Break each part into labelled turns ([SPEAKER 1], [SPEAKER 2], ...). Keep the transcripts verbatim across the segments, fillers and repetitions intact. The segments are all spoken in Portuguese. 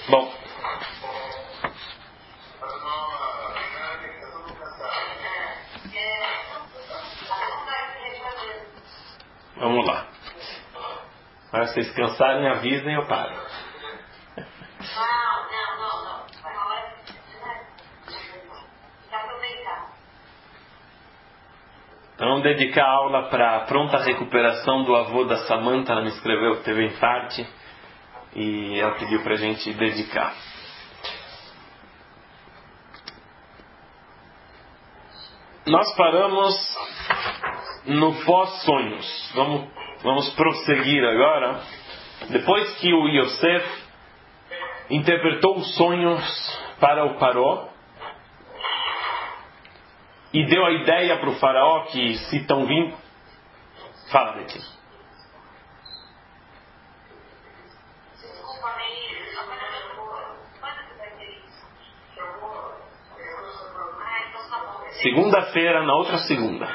[SPEAKER 1] Bom, vamos lá. Para vocês cansarem, avisem, eu paro.
[SPEAKER 2] Não, não, não, não. Vai hora de aproveitar.
[SPEAKER 1] Então, vamos dedicar a aula para a pronta recuperação do avô da Samantha. Ela me escreveu que teve infarte e ela pediu para a gente dedicar. Nós paramos no pós-sonhos. Vamos, vamos prosseguir agora. Depois que o Yosef interpretou os sonhos para o Paró e deu a ideia para o faraó que se estão vindo... Fala, Betty. Segunda-feira, na outra segunda.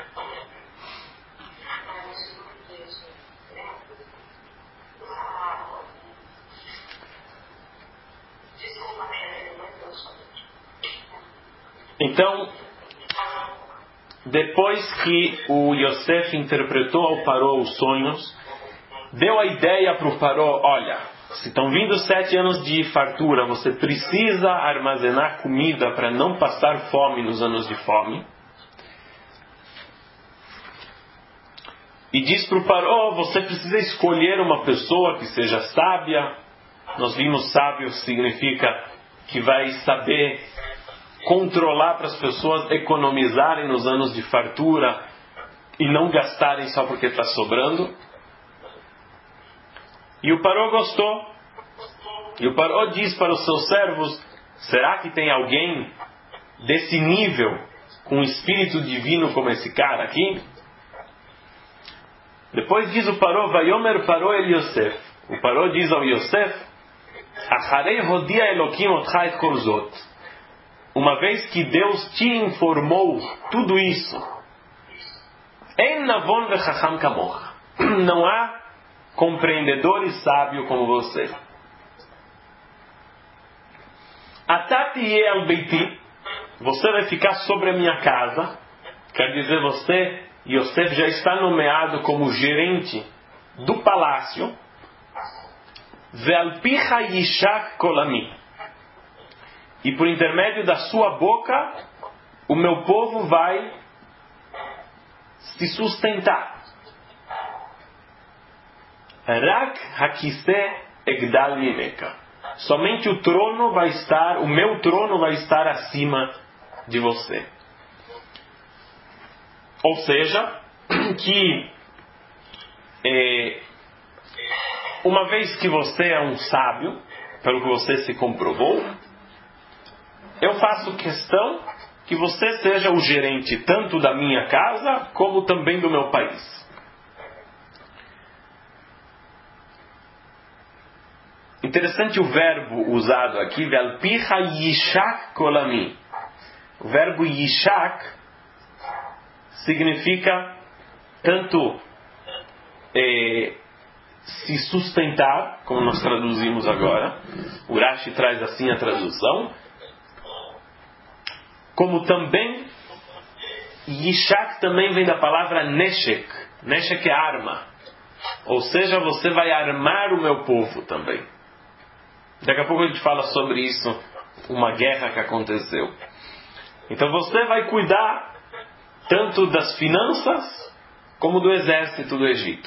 [SPEAKER 1] Então, depois que o Yosef interpretou ao Paró os sonhos, deu a ideia para o Paró: olha, se estão vindo sete anos de fartura, você precisa armazenar comida para não passar fome nos anos de fome. E diz para o Paró: você precisa escolher uma pessoa que seja sábia. Nós vimos sábio significa que vai saber controlar para as pessoas economizarem nos anos de fartura e não gastarem só porque está sobrando. E o Paró gostou. E o Paró diz para os seus servos: será que tem alguém desse nível, com um espírito divino como esse cara aqui? Depois diz o Paró: Vayomer Paró el Yosef. O Paró diz ao Yosef: Acharei hodia Elokim otcha et kol zot. Uma vez que Deus te informou tudo isso, En navon vechacham kamocha. Não há compreendedor e sábio como você. Atati el beiti. Você vai ficar sobre a minha casa. Quer dizer, você, Yosef, já está nomeado como gerente do palácio. Ve'alpicha yishak kolami. E por intermédio da sua boca, o meu povo vai se sustentar. Rak hakiseh egdal mimeka. Somente o trono vai estar, o meu trono vai estar acima de você. Ou seja, que é, uma vez que você é um sábio, pelo que você se comprovou, eu faço questão que você seja o gerente tanto da minha casa como também do meu país. Interessante o verbo usado aqui, Ve'alpicha yishak kolami. O verbo yishak significa tanto é, se sustentar, como nós traduzimos agora. O Rashi traz assim a tradução. Como também, Yishak também vem da palavra Neshek. Neshek é arma. Ou seja, você vai armar o meu povo também. Daqui a pouco a gente fala sobre isso, uma guerra que aconteceu. Então você vai cuidar tanto das finanças como do exército do Egito.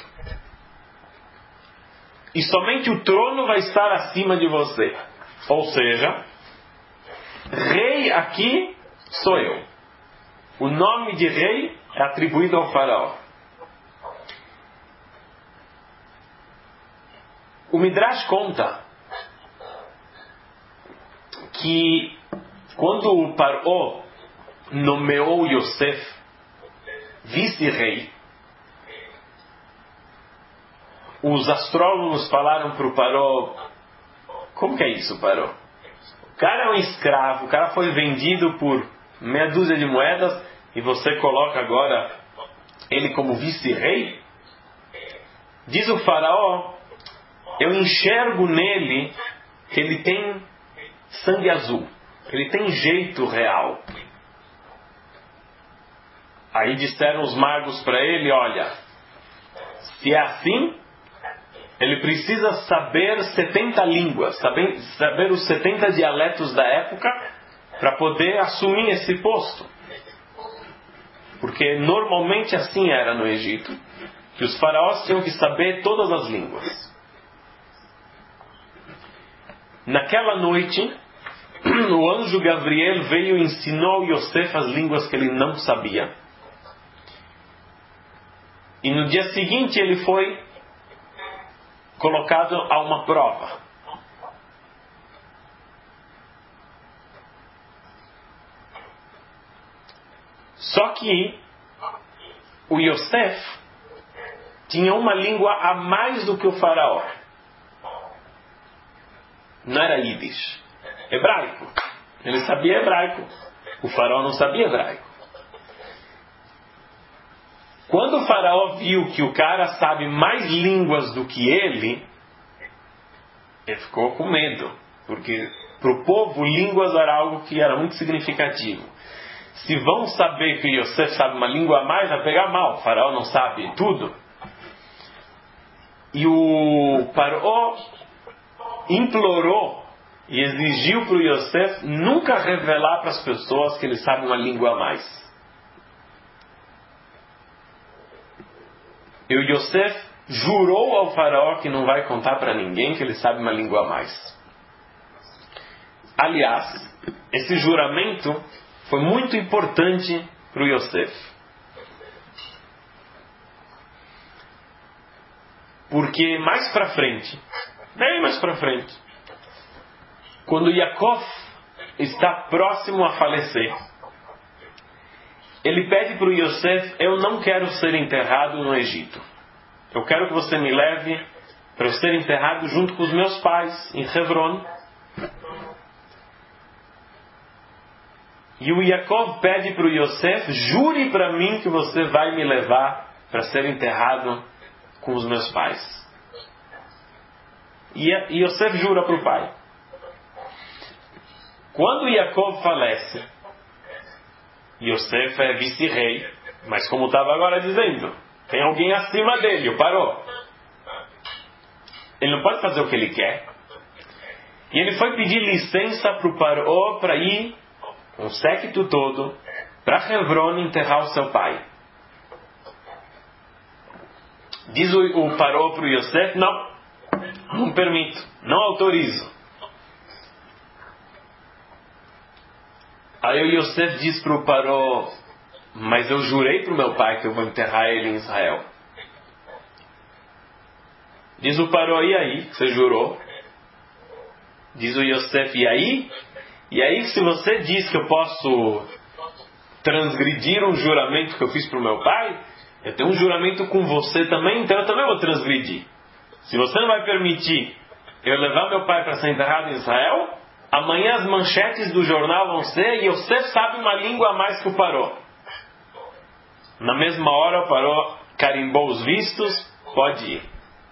[SPEAKER 1] E somente o trono vai estar acima de você. Ou seja, rei aqui sou eu. O nome de rei é atribuído ao faraó. O Midrash conta que quando o Paró nomeou Yosef vice-rei, os astrólogos falaram para o Paró: como que é isso, Paró? O cara é um escravo, o cara foi vendido por meia dúzia de moedas e você coloca agora ele como vice-rei? Diz o faraó: eu enxergo nele que ele tem sangue azul. Ele tem jeito real. Aí disseram os magos para ele, olha, se é assim, ele precisa saber setenta línguas, saber, saber os setenta dialetos da época para poder assumir esse posto. Porque normalmente assim era no Egito, que os faraós tinham que saber todas as línguas. Naquela noite, o anjo Gabriel veio e ensinou Yosef as línguas que ele não sabia. E no dia seguinte ele foi colocado a uma prova. Só que o Yosef tinha uma língua a mais do que o faraó. Não era Yiddish, hebraico. Ele sabia hebraico. O faraó não sabia hebraico. Quando o faraó viu que o cara sabe mais línguas do que ele, ele ficou com medo. Porque para o povo, línguas era algo que era muito significativo. Se vão saber que Yosef sabe uma língua a mais, vai pegar mal. O faraó não sabe tudo. E o faraó implorou e exigiu para o Yosef nunca revelar para as pessoas que ele sabe uma língua a mais. E o Yosef jurou ao faraó que não vai contar para ninguém que ele sabe uma língua a mais. Aliás, esse juramento foi muito importante para o Yosef. Porque mais para frente, bem mais para frente, quando Yaakov está próximo a falecer, ele pede para o Yosef, eu não quero ser enterrado no Egito. Eu quero que você me leve para eu ser enterrado junto com os meus pais, em Hebron. E o Yaakov pede para o Yosef, jure para mim que você vai me levar para ser enterrado com os meus pais. E Yosef jura para o pai. Quando Yaakov falece, Yosef é vice-rei, mas como estava agora dizendo, tem alguém acima dele, o paró. Ele não pode fazer o que ele quer. E ele foi pedir licença para o paró para ir, um séquito todo, para Hebron enterrar o seu pai. Diz o, o paró para o Yosef, não, não permito, não autorizo. Aí o Yosef diz para o paró, mas eu jurei para o meu pai que eu vou enterrar ele em Israel. Diz o paró, e aí? Você jurou? Diz o Yosef, e aí? E aí se você diz que eu posso transgredir um juramento que eu fiz para o meu pai, eu tenho um juramento com você também, então eu também vou transgredir. Se você não vai permitir eu levar meu pai para ser enterrado em Israel, amanhã as manchetes do jornal vão ser, e você sabe uma língua a mais que o paró. Na mesma hora o paró carimbou os vistos, pode ir.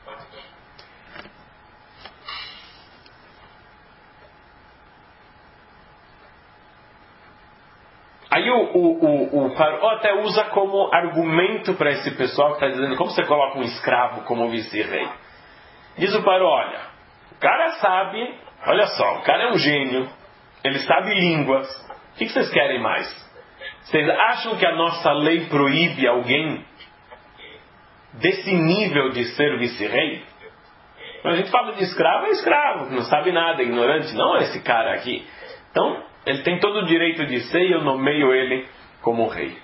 [SPEAKER 1] Aí o, o, o, o paró até usa como argumento para esse pessoal que está dizendo, como você coloca um escravo como vice-rei? Diz o paró, olha, o cara sabe, olha só, o cara é um gênio, ele sabe línguas, o que vocês querem mais? Vocês acham que a nossa lei proíbe alguém desse nível de ser vice-rei? Quando a gente fala de escravo, é escravo, não sabe nada, é ignorante, não é esse cara aqui. Então, ele tem todo o direito de ser e eu nomeio ele como rei.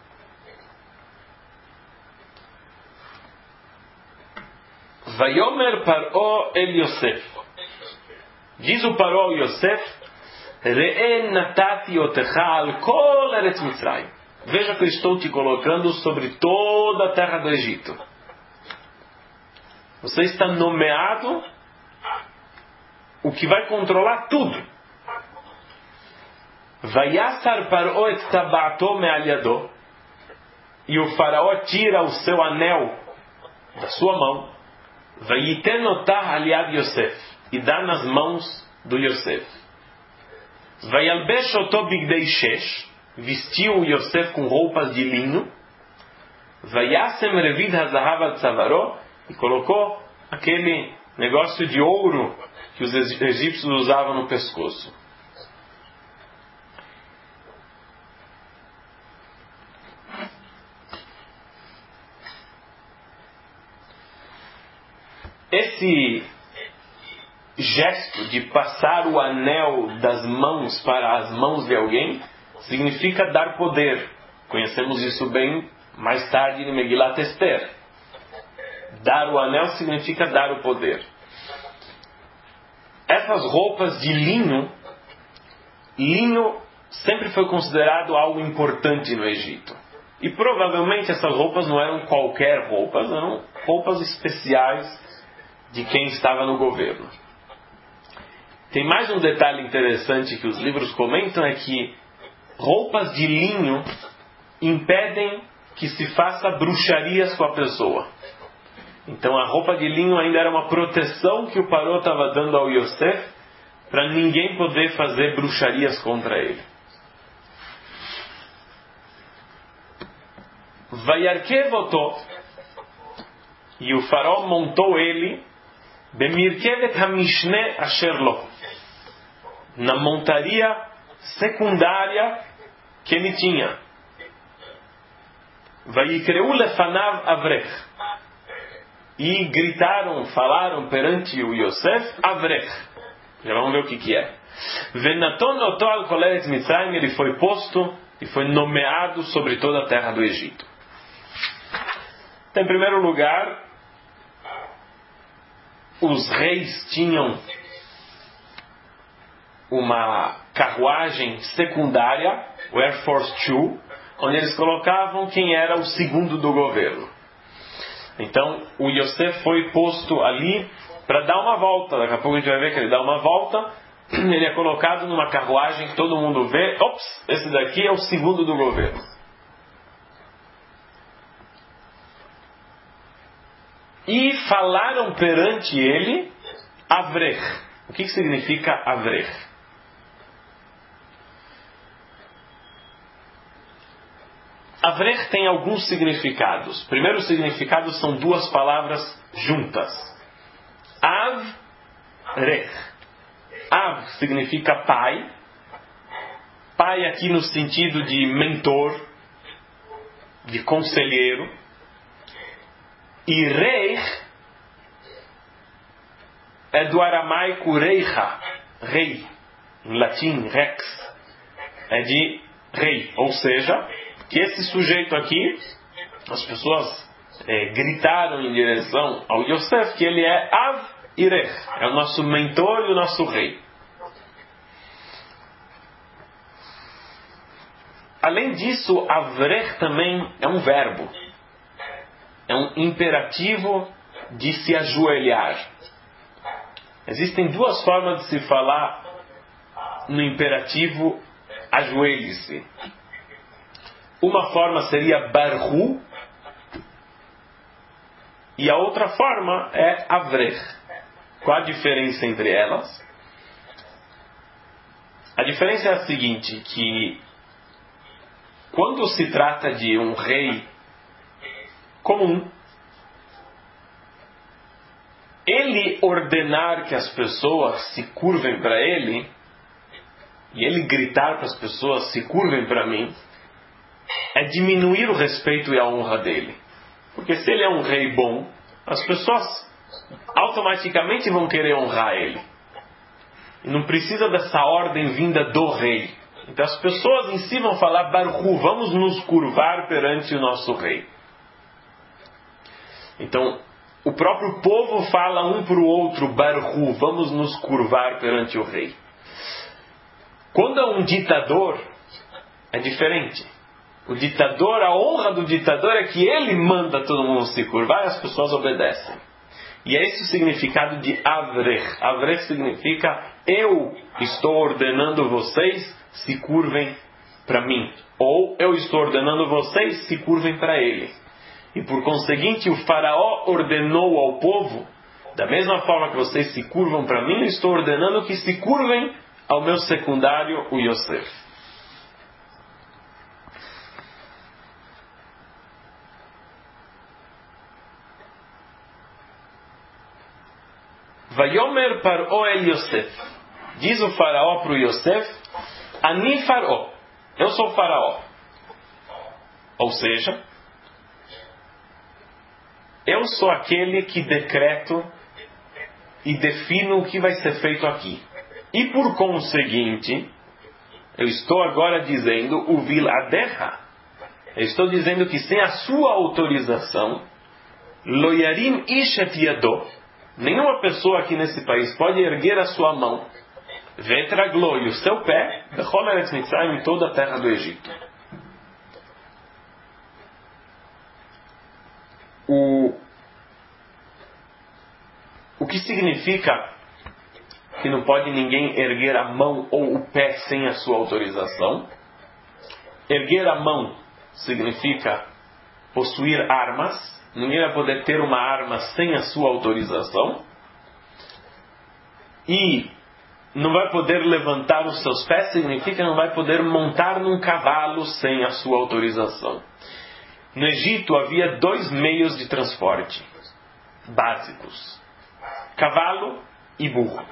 [SPEAKER 1] Vayomer Paró el Yosef. Diz o Paró ao Yosef, Re'en natati otecha al kol eretz Mitzrayim. Veja que eu estou te colocando sobre toda a terra do Egito. Você está nomeado o que vai controlar tudo. Vayasar Paró et tabato me'al yado. E o faraó tira o seu anel da sua mão. Vayiten otah al yad Yosef. E dá nas mãos do Yosef. Vayalbesh oto bigdei shesh, vestiu o Yosef com roupas de linho. Vayasem revid hazahav al tzavaro, e colocou aquele negócio de ouro que os egípcios usavam no pescoço. Esse gesto de passar o anel das mãos para as mãos de alguém significa dar poder. Conhecemos isso bem mais tarde em Megilat Esther. Dar o anel significa dar o poder. Essas roupas de linho, linho sempre foi considerado algo importante no Egito. E provavelmente essas roupas não eram qualquer roupas, eram roupas especiais de quem estava no governo. Tem mais um detalhe interessante que os livros comentam, é que roupas de linho impedem que se faça bruxarias com a pessoa. Então a roupa de linho ainda era uma proteção que o Paró estava dando ao Yosef para ninguém poder fazer bruxarias contra ele. Vayarkevoto, e o faraó montou ele Bemirkevet hamishne asherlo, na montaria secundária que ele tinha. Vayikreu lefanav avrech, e gritaram, falaram perante o Yosef, avrech. Já vamos ver o que que é. Venaton oto al kol eretz Mitzrayim, ele foi posto e foi nomeado sobre toda a terra do Egito. Então, em primeiro lugar, os reis tinham uma carruagem secundária, o Air Force dois, onde eles colocavam quem era o segundo do governo. Então, o Yosef foi posto ali para dar uma volta. Daqui a pouco a gente vai ver que ele dá uma volta. Ele é colocado numa carruagem que todo mundo vê. Ops, esse daqui é o segundo do governo. E falaram perante ele Avrech. O que, que significa Avrech? Avrech tem alguns significados. O primeiro significado são duas palavras juntas. Avrech. Av significa pai. Pai aqui no sentido de mentor, de conselheiro. E Reich é do aramaico reicha, rei. Em latim, rex. É de rei. Ou seja, que esse sujeito aqui, as pessoas é, gritaram em direção ao Yosef que ele é Av Irech, é o nosso mentor e o nosso rei. Além disso, Avrech também é um verbo. É um imperativo de se ajoelhar. Existem duas formas de se falar no imperativo ajoelhe-se. Uma forma seria Barhu e a outra forma é Avrech. Qual a diferença entre elas? A diferença é a seguinte, que quando se trata de um rei comum, ele ordenar que as pessoas se curvem para ele, e ele gritar para as pessoas se curvem para mim, é diminuir o respeito e a honra dele. Porque se ele é um rei bom, as pessoas automaticamente vão querer honrar ele. E não precisa dessa ordem vinda do rei. Então as pessoas em si vão falar, Baruchu, vamos nos curvar perante o nosso rei. Então, o próprio povo fala um para o outro, Baruchu, vamos nos curvar perante o rei. Quando é um ditador, é diferente. O ditador, a honra do ditador é que ele manda todo mundo se curvar e as pessoas obedecem. E é esse o significado de Avrech. Avrech significa, eu estou ordenando vocês se curvem para mim. Ou eu estou ordenando vocês se curvem para ele. E por conseguinte, o faraó ordenou ao povo, da mesma forma que vocês se curvam para mim, eu estou ordenando que se curvem ao meu secundário, o Yosef. Vayomer Paró el Yosef. Diz o faraó para o Yosef: Ani faraó. Eu sou o faraó. Ou seja, eu sou aquele que decreto e defino o que vai ser feito aqui. E por conseguinte, eu estou agora dizendo o viladeha. Eu estou dizendo que sem a sua autorização, lo yarim ish et yado, nenhuma pessoa aqui nesse país pode erguer a sua mão, vetraglo, e o seu pé, bechol eretz Mitzrayim, em toda a terra do Egito. O, o que significa que não pode ninguém erguer a mão ou o pé sem a sua autorização? Erguer a mão significa possuir armas. Ninguém vai poder ter uma arma sem a sua autorização. E não vai poder levantar os seus pés significa que não vai poder montar num cavalo sem a sua autorização. No Egito havia dois meios de transporte básicos: cavalo e burro.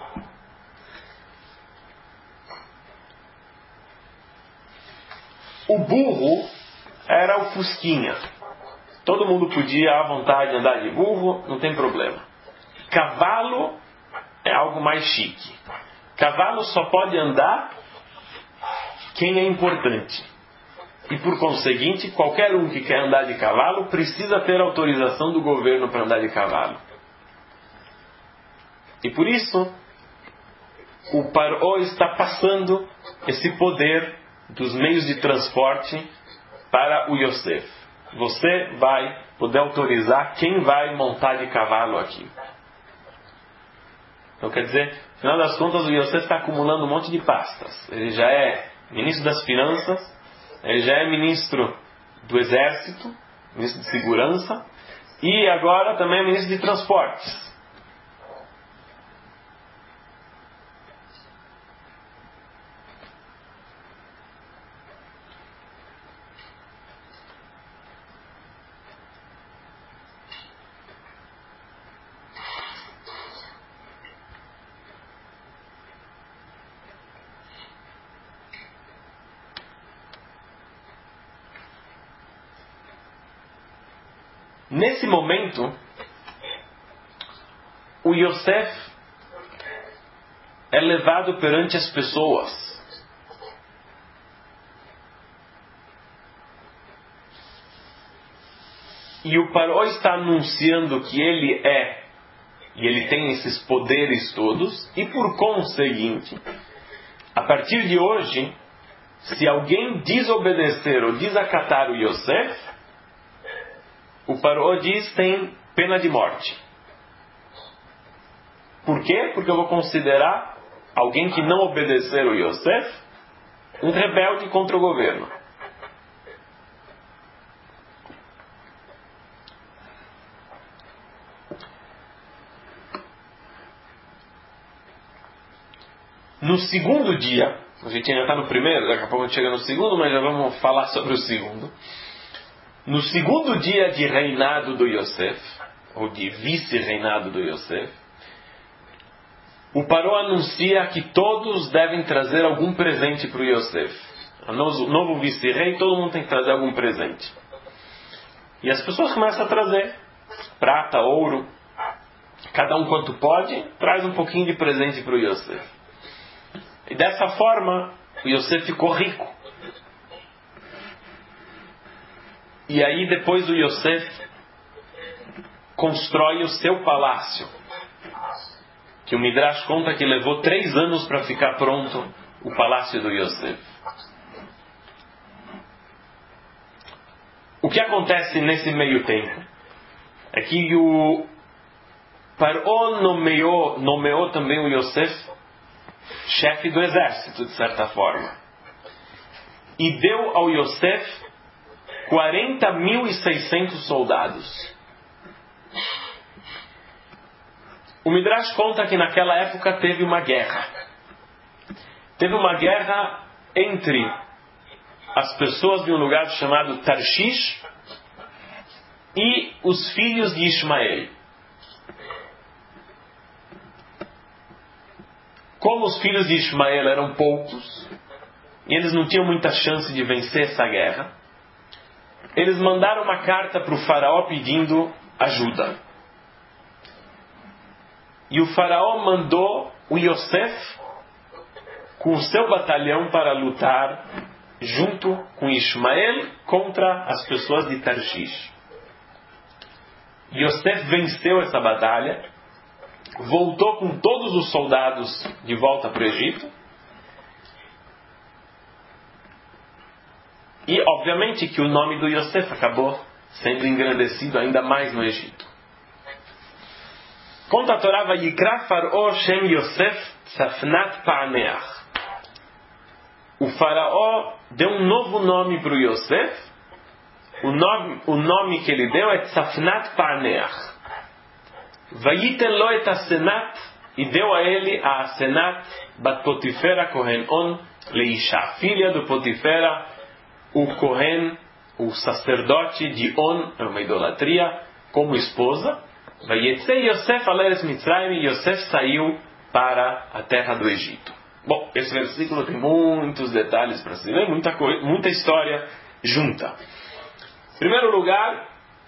[SPEAKER 1] O burro era o fusquinha. Todo mundo podia à vontade andar de burro, não tem problema. Cavalo é algo mais chique. Cavalo só pode andar quem é importante. E por conseguinte, qualquer um que quer andar de cavalo precisa ter autorização do governo para andar de cavalo. E por isso, o Paró está passando esse poder dos meios de transporte para o Yosef. Você vai poder autorizar quem vai montar de cavalo aqui. Então quer dizer, no final das contas, o Yosef está acumulando um monte de pastas. Ele já é ministro das finanças, ele já é ministro do exército, ministro de segurança, e agora também é ministro de transportes. Nesse momento, o Yosef é levado perante as pessoas. E o Paró está anunciando que ele é, e ele tem esses poderes todos, e por conseguinte, a partir de hoje, se alguém desobedecer ou desacatar o Yosef, o Paró diz tem pena de morte. Por quê? Porque eu vou considerar alguém que não obedecer o Yosef um rebelde contra o governo. No segundo dia, a gente ainda está no primeiro, daqui a pouco a gente chega no segundo, mas já vamos falar sobre o segundo. No segundo dia de reinado do Yosef, ou de vice-reinado do Yosef, o Paró anuncia que todos devem trazer algum presente para o Yosef. O novo vice-rei, todo mundo tem que trazer algum presente. E as pessoas começam a trazer prata, ouro, cada um quanto pode, traz um pouquinho de presente para o Yosef. E dessa forma, o Yosef ficou rico. E aí depois o Yosef constrói o seu palácio, que o Midrash conta que levou três anos para ficar pronto o palácio do Yosef. O que acontece nesse meio tempo é que o Paró nomeou, nomeou também o Yosef chefe do exército, de certa forma, e deu ao Yosef quarenta mil e seiscentos soldados. O Midrash conta que naquela época teve uma guerra. teve uma guerra entre as pessoas de um lugar chamado Tarshish e os filhos de Ismael. Como os filhos de Ismael eram poucos e eles não tinham muita chance de vencer essa guerra, eles mandaram uma carta para o faraó pedindo ajuda. E o faraó mandou o Yosef com o seu batalhão para lutar junto com Ismael contra as pessoas de Tarshish. Yosef venceu essa batalha, voltou com todos os soldados de volta para o Egito e obviamente que o nome do Yosef acabou sendo engrandecido ainda mais no Egito. Conta a Torá: Vayikra Faraó Shem Yosef Tzafnat Pa'aneach. O faraó deu um novo nome para o Yosef. O nome, o nome que ele deu é Tzafnat Pa'aneach. Vayiten lo et Asenat, e deu a ele a Asenat bat Potifera Kohen On Leisha, filha do Potifera, o Kohen, o sacerdote de On, é uma idolatria, como esposa. Vayetze Yosef aleres Mitzrayim, Yosef saiu para a terra do Egito. Bom, esse versículo tem muitos detalhes para se ler, muita, coisa, muita história junta. Em primeiro lugar,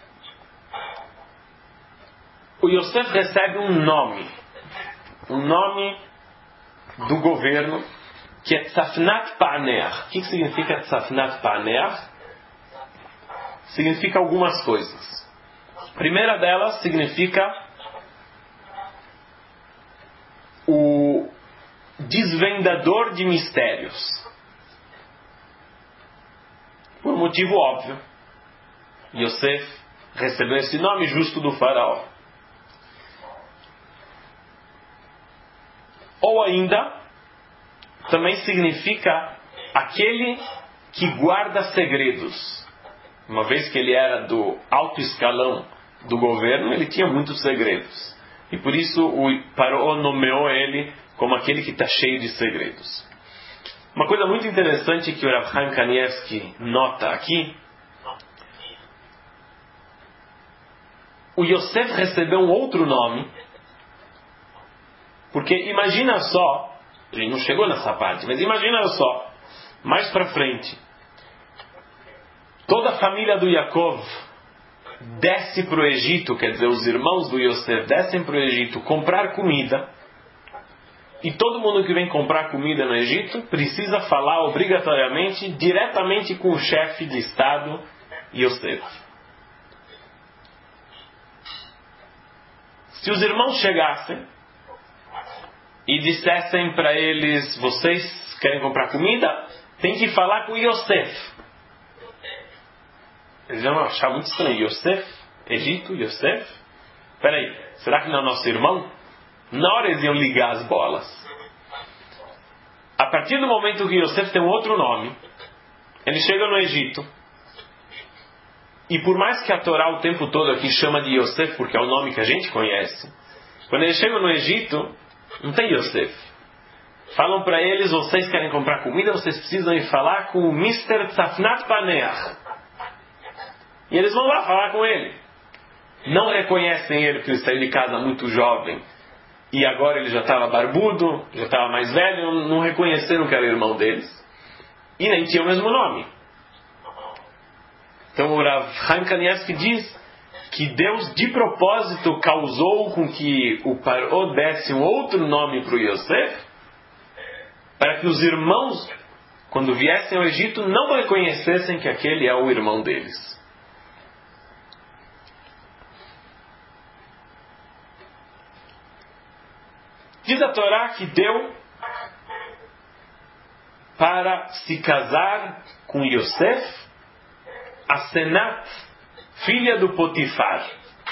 [SPEAKER 1] o Yosef recebe um nome, um nome do governo, que é Tzafnat Pa'aneach. O que significa Tzafnat Pa'aneach? Significa algumas coisas. A primeira delas significa o desvendador de mistérios. Por motivo óbvio, Yosef recebeu esse nome justo do faraó. Ou ainda, também significa aquele que guarda segredos. Uma vez que ele era do alto escalão do governo, ele tinha muitos segredos. E por isso o faraó nomeou ele como aquele que está cheio de segredos. Uma coisa muito interessante que o Rav Chaim Kanievsky nota aqui: o Yosef recebeu um outro nome, porque imagina só, a gente não chegou nessa parte, mas imagina só, mais para frente, toda a família do Yaakov desce para o Egito, quer dizer, os irmãos do Yosef descem para o Egito comprar comida, e todo mundo que vem comprar comida no Egito precisa falar obrigatoriamente, diretamente com o chefe de Estado, Yosef. Se os irmãos chegassem e dissessem para eles: vocês querem comprar comida? Tem que falar com Yosef. Eles iam achar muito estranho. Yosef? Egito? Yosef? Espera aí, será que não é nosso irmão? Na hora eles iam ligar as bolas. A partir do momento que Yosef tem um outro nome, ele chega no Egito, e por mais que a Torá o tempo todo aqui chama de Yosef, porque é o nome que a gente conhece, quando eles chegam no Egito, não tem Yosef. Falam para eles: vocês querem comprar comida, vocês precisam ir falar com o mister Tzafnat Pa'aneach. E eles vão lá falar com ele. Não reconhecem ele, porque ele saiu de casa muito jovem, e agora ele já estava barbudo, já estava mais velho, não reconheceram que era irmão deles, e nem tinha o mesmo nome. Então o Rav Chaim Kanievsky diz que Deus de propósito causou com que o Paró desse um outro nome para o Yosef, para que os irmãos, quando viessem ao Egito, não reconhecessem que aquele é o irmão deles. Diz a Torá que deu para se casar com Yosef a Senat, filha do Potifar.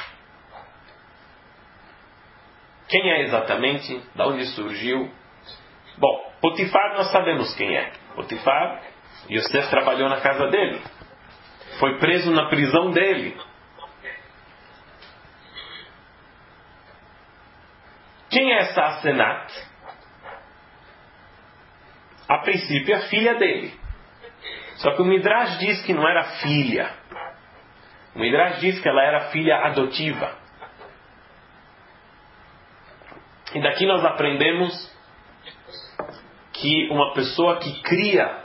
[SPEAKER 1] Quem é exatamente? Da onde surgiu? Bom, Potifar nós sabemos quem é. Potifar, Yosef trabalhou na casa dele. Foi preso na prisão dele. Quem é essa Asenat? a princípio, a filha dele. Só que o Midrash diz que não era filha. O Midrash diz que ela era filha adotiva. E daqui nós aprendemos que uma pessoa que cria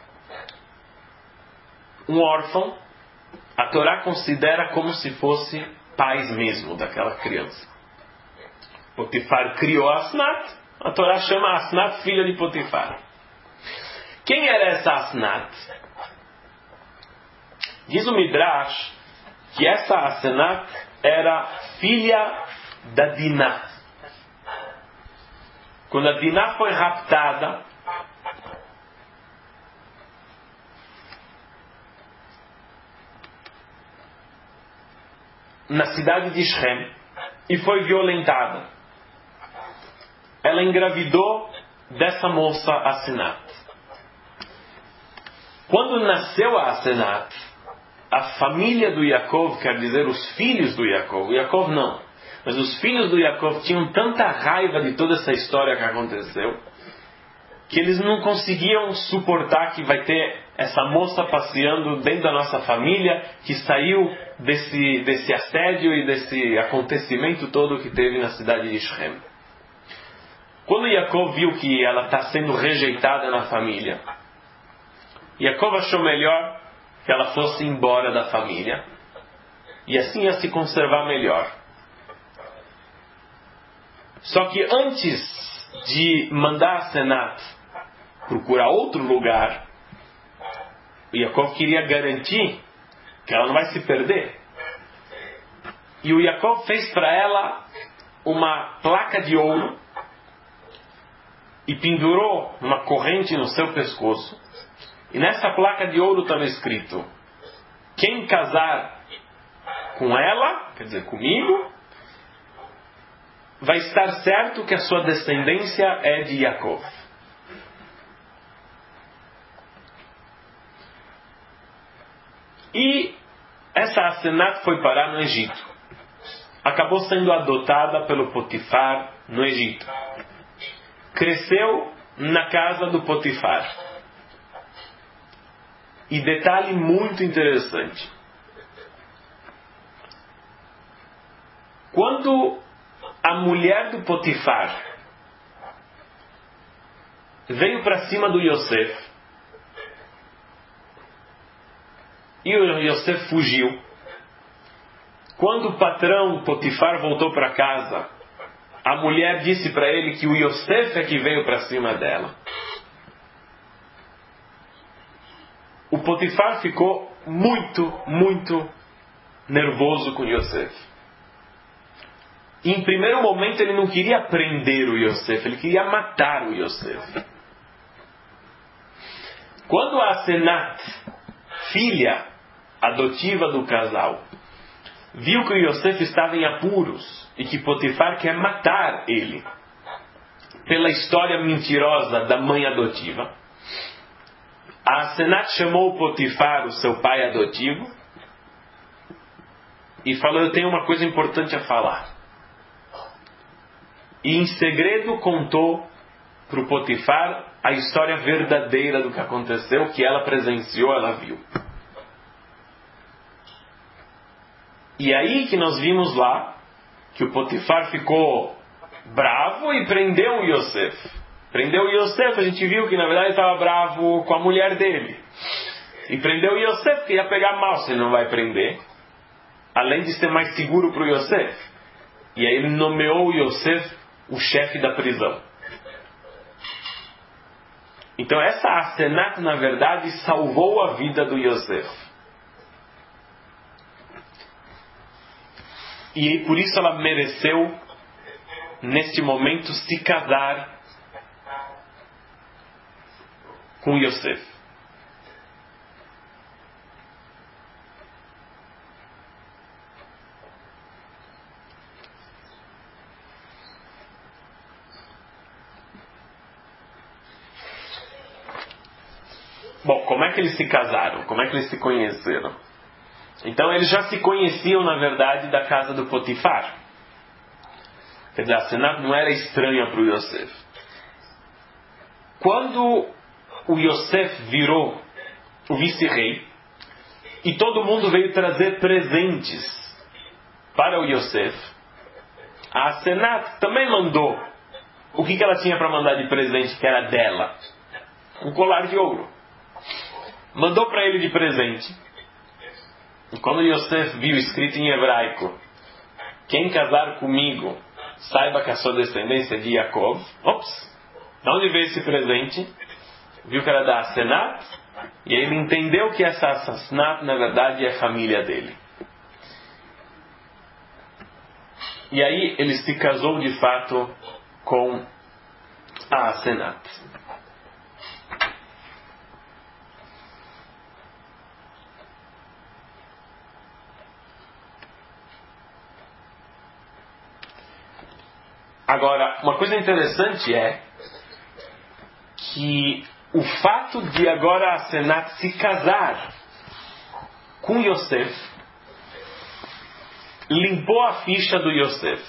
[SPEAKER 1] um órfão, a Torá considera como se fosse pais mesmo daquela criança. Potifar criou Asnat, a Torá chama Asnat filha de Potifar. Quem era essa Asnat? Diz o Midrash que essa Asnat era filha da Diná. Quando a Diná foi raptada, na cidade de Shem, e foi violentada, ela engravidou dessa moça Asenat. Quando nasceu a Asenat, a família do Yaakov, quer dizer, os filhos do Yaakov, o Yaakov não, mas os filhos do Yaakov tinham tanta raiva de toda essa história que aconteceu, que eles não conseguiam suportar que vai ter essa moça passeando dentro da nossa família, que saiu desse, desse assédio e desse acontecimento todo que teve na cidade de Shem. Quando Yaakov viu que ela está sendo rejeitada na família, Yaakov achou melhor que ela fosse embora da família, e assim ia se conservar melhor. Só que antes de mandar a Senat procurar outro lugar, o Yaakov queria garantir que ela não vai se perder. E o Yaakov fez para ela uma placa de ouro e pendurou uma corrente no seu pescoço. E nessa placa de ouro estava escrito: quem casar com ela, quer dizer, comigo, vai estar certo que a sua descendência é de Yaakov. E essa Asenat foi parar no Egito. Acabou sendo adotada pelo Potifar no Egito. Cresceu na casa do Potifar. E detalhe muito interessante: quando a mulher do Potifar veio para cima do Yosef, e o Yosef fugiu, quando o patrão Potifar voltou para casa, a mulher disse para ele que o Yosef é que veio para cima dela. O Potifar ficou muito, muito nervoso com o Yosef. E em primeiro momento ele não queria prender o Yosef, ele queria matar o Yosef. Quando a Asenat, filha adotiva do casal, viu que o Yosef estava em apuros e que Potifar quer matar ele pela história mentirosa da mãe adotiva, a Asenat chamou o Potifar, o seu pai adotivo, e falou: eu tenho uma coisa importante a falar. E em segredo contou para o Potifar a história verdadeira do que aconteceu, que ela presenciou, ela viu. E aí que nós vimos lá que o Potifar ficou bravo e prendeu o Yosef. Prendeu o Yosef, a gente viu que na verdade estava bravo com a mulher dele. E prendeu o Yosef, que ia pegar mal se ele não vai prender. Além de ser mais seguro para o Yosef. E aí ele nomeou o Yosef o chefe da prisão. Então essa Asenat, na verdade, salvou a vida do Yosef. E por isso ela mereceu, neste momento, se casar com Yosef. Bom, como é que eles se casaram? Como é que eles se conheceram? Então eles já se conheciam, na verdade, da casa do Potifar. Quer dizer, a Asenat não era estranha para o Yosef. Quando o Yosef virou o vice-rei e todo mundo veio trazer presentes para o Yosef, a Asenat também mandou o que ela tinha para mandar de presente, que era dela, um colar de ouro. Mandou para ele de presente. E quando Yosef viu escrito em hebraico, quem casar comigo, saiba que a sua descendência é de Yaakov. Ops! De onde veio esse presente? Viu que era da Asenat, e ele entendeu que essa Asenat, na verdade, é a família dele. E aí ele se casou de fato com a Asenat. Agora, uma coisa interessante é que o fato de agora a Asenat se casar com Yosef limpou a ficha do Yosef.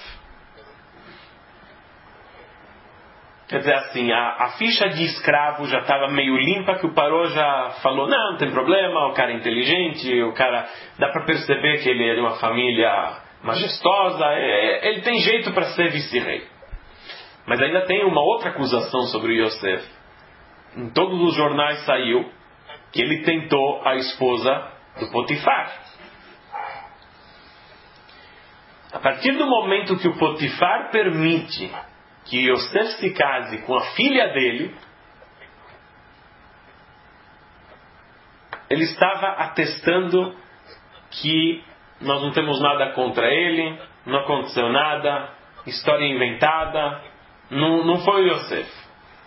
[SPEAKER 1] Quer dizer assim, a, a ficha de escravo já estava meio limpa, que o Paró já falou, não, não tem problema, o cara é inteligente, o cara, dá para perceber que ele é de uma família majestosa, é, ele tem jeito para ser vice-rei. Mas ainda tem uma outra acusação sobre o Yosef. Em todos os jornais saiu que ele tentou a esposa do Potifar. A partir do momento que o Potifar permite que Yosef se case com a filha dele, ele estava atestando que nós não temos nada contra ele, não aconteceu nada, história inventada, não, não foi o Yosef.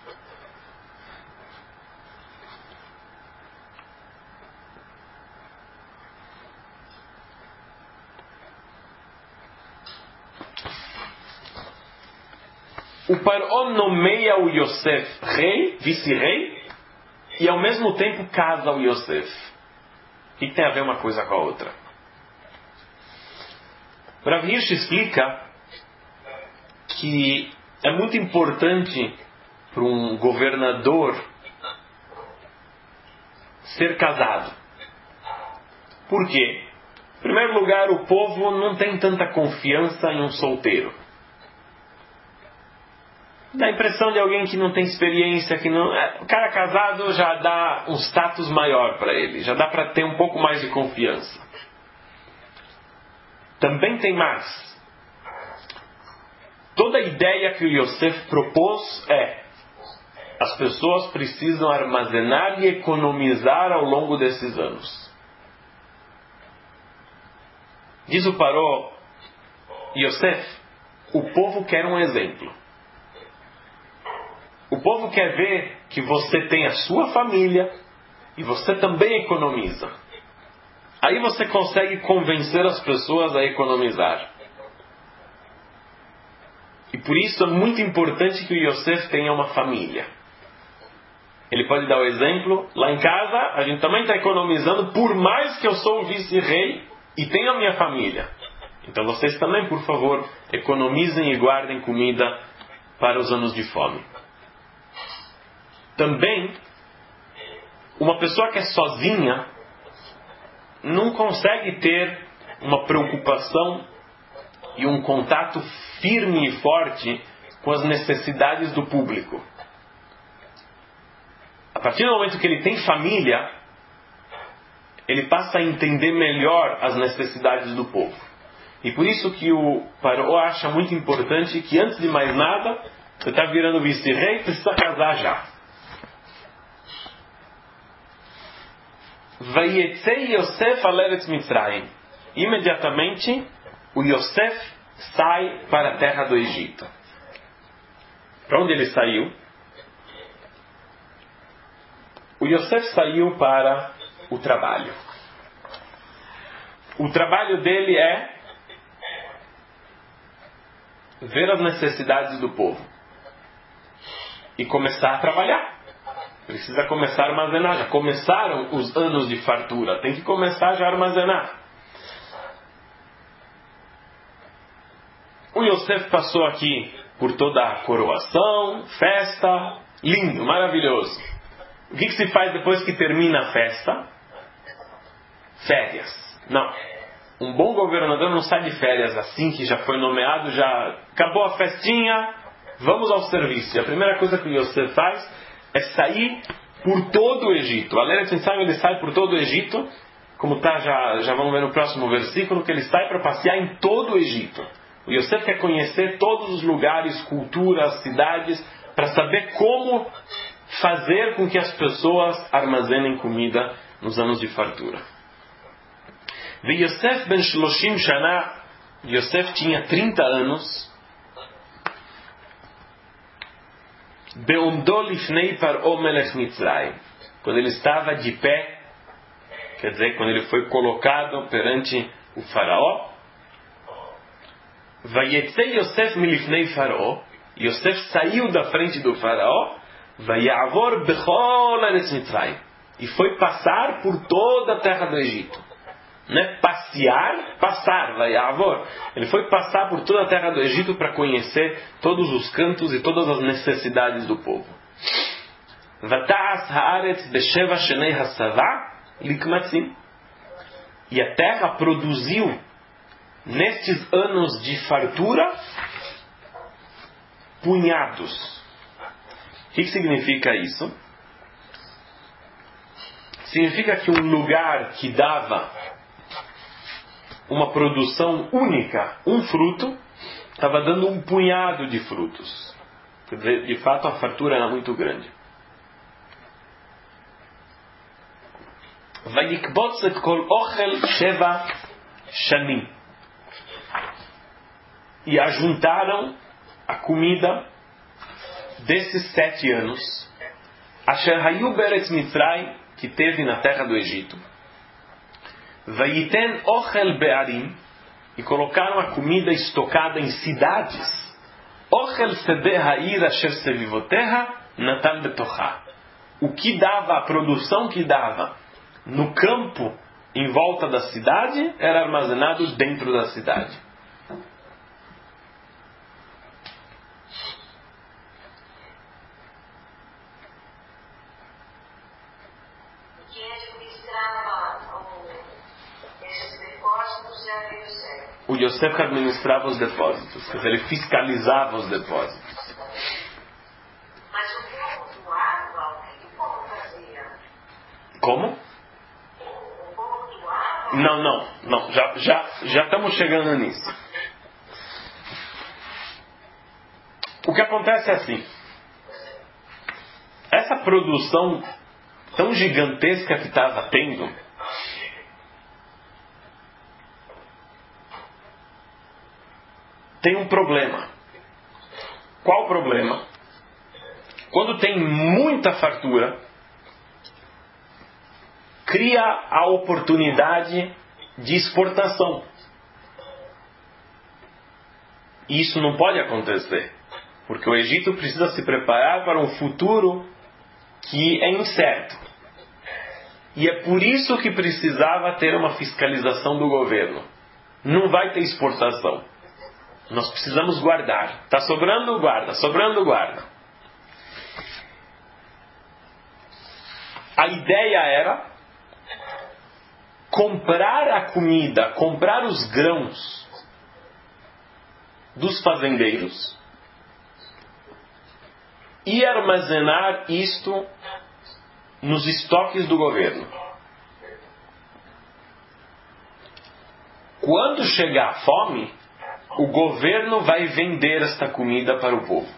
[SPEAKER 1] O Paró nomeia o Yosef rei, vice-rei, e ao mesmo tempo casa o Yosef. O que tem a ver uma coisa com a outra? Rav Hirsch explica que é muito importante para um governador ser casado. Por quê? Em primeiro lugar, o povo não tem tanta confiança em um solteiro. Dá a impressão de alguém que não tem experiência, que não... O cara casado já dá um status maior para ele, já dá para ter um pouco mais de confiança. Também tem mais. Toda a ideia que o Yosef propôs é: as pessoas precisam armazenar e economizar ao longo desses anos. Diz o Paró, Yosef, o povo quer um exemplo. O povo quer ver que você tem a sua família e você também economiza. Aí você consegue convencer as pessoas a economizar. E por isso é muito importante que o Yosef tenha uma família. Ele pode dar o exemplo, lá em casa a gente também está economizando, por mais que eu sou o vice-rei e tenho a minha família. Então vocês também, por favor, economizem e guardem comida para os anos de fome. Também, uma pessoa que é sozinha não consegue ter uma preocupação e um contato firme e forte com as necessidades do público. A partir do momento que ele tem família, ele passa a entender melhor as necessidades do povo. E por isso que o Paró acha muito importante que, antes de mais nada, você está virando vice-rei, precisa casar já. Vayetzei Yosef al Eretz Mitzrayim. Imediatamente, o Yosef sai para a terra do Egito. Para onde ele saiu? O Yosef saiu para o trabalho. O trabalho dele é ver as necessidades do povo e começar a trabalhar. Precisa começar a armazenar. Já começaram os anos de fartura. Tem que começar já a armazenar. O Yosef passou aqui por toda a coroação, festa, lindo, maravilhoso. O que, que se faz depois que termina a festa? Férias. Não. Um bom governador não sai de férias assim que já foi nomeado, já acabou a festinha, vamos ao serviço. E a primeira coisa que Yosef faz é sair por todo o Egito. A Eretz Mitzrayim, ele sai por todo o Egito, como tá, já, já vamos ver no próximo versículo, que ele sai para passear em todo o Egito. O Yosef quer conhecer todos os lugares, culturas, cidades, para saber como fazer com que as pessoas armazenem comida nos anos de fartura. Ve Yosef ben Shloshim Shana, Yosef tinha trinta anos, Beomdo lifnei Paró melech Mitzrayim, quando ele estava de pé, quer dizer, quando ele foi colocado perante o faraó. Vayetze Yosef milifnei Faraó, Yosef saiu da frente do faraó, Vayavor bechol eretz Mitzrayim, e foi passar por toda a terra do Egito. Não é passear, passar, Vayavor. Ele foi passar por toda a terra do Egito para conhecer todos os cantos e todas as necessidades do povo. Vata'as haaretz besheva shenei hasavá likmatzim, e a terra produziu nestes anos de fartura punhados. O que, que significa isso? Significa que um lugar que dava uma produção única, um fruto, estava dando um punhado de frutos. Quer dizer, de fato a fartura era muito grande. Vayikbotz et kol ochel sheva shanim, e ajuntaram a comida desses sete anos, Asher hayu beretz Mitzrayim, que teve na terra do Egito, Vayiten ochel be'arim, e colocaram a comida estocada em cidades, Ochel sede ha'ir asher sevivoteha natan betochá, o que dava, a produção que dava no campo em volta da cidade, era armazenado dentro da cidade. O Yosef administrava os depósitos, quer dizer, ele fiscalizava os depósitos.
[SPEAKER 2] Mas o povo doava, o que o povo fazia?
[SPEAKER 1] Como?
[SPEAKER 2] O povo doava?
[SPEAKER 1] Não, não, não, já, já, já estamos chegando nisso. O que acontece é assim, essa produção tão gigantesca que estava tendo, tem um problema. Qual o problema? Quando tem muita fartura, cria a oportunidade de exportação. E isso não pode acontecer, porque o Egito precisa se preparar para um futuro que é incerto. E é por isso que precisava ter uma fiscalização do governo. Não vai ter exportação. Nós precisamos guardar. Está sobrando, guarda. Sobrando, guarda. A ideia era comprar a comida, comprar os grãos dos fazendeiros e armazenar isto nos estoques do governo. Quando chegar a fome, o governo vai vender esta comida para o povo.